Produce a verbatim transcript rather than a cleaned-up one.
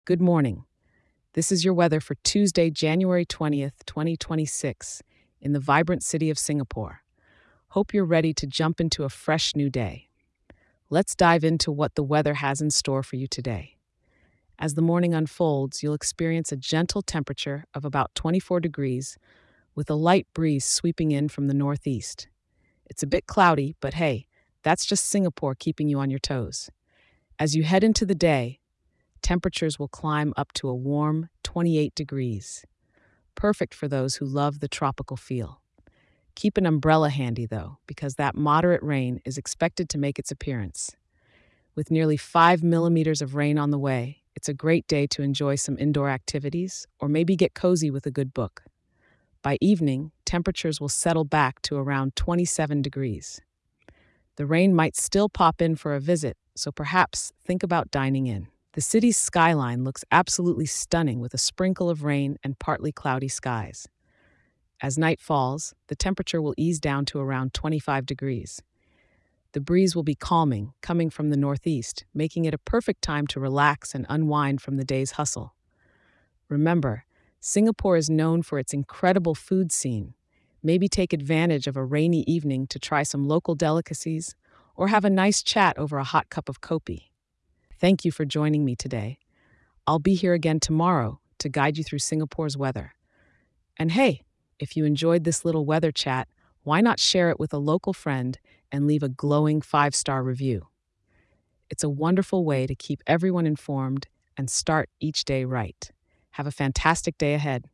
Good morning. This is your weather for Tuesday, January twentieth, twenty twenty-six, in the vibrant city of Singapore. Hope you're ready to jump into a fresh new day. Let's dive into what the weather has in store for you today. As the morning unfolds, you'll experience a gentle temperature of about twenty-four degrees with a light breeze sweeping in from the northeast. It's a bit cloudy, but hey, that's just Singapore keeping you on your toes. As you head into the day, temperatures will climb up to a warm twenty-eight degrees, perfect for those who love the tropical feel. Keep an umbrella handy, though, because that moderate rain is expected to make its appearance. With nearly five millimeters of rain on the way, it's a great day to enjoy some indoor activities or maybe get cozy with a good book. By evening, temperatures will settle back to around twenty-seven degrees. The rain might still pop in for a visit, so perhaps think about dining in. The city's skyline looks absolutely stunning with a sprinkle of rain and partly cloudy skies. As night falls, the temperature will ease down to around twenty-five degrees. The breeze will be calming, coming from the northeast, making it a perfect time to relax and unwind from the day's hustle. Remember, Singapore is known for its incredible food scene. Maybe take advantage of a rainy evening to try some local delicacies or have a nice chat over a hot cup of kopi. Thank you for joining me today. I'll be here again tomorrow to guide you through Singapore's weather. And hey, if you enjoyed this little weather chat, why not share it with a local friend and leave a glowing five-star review? It's a wonderful way to keep everyone informed and start each day right. Have a fantastic day ahead.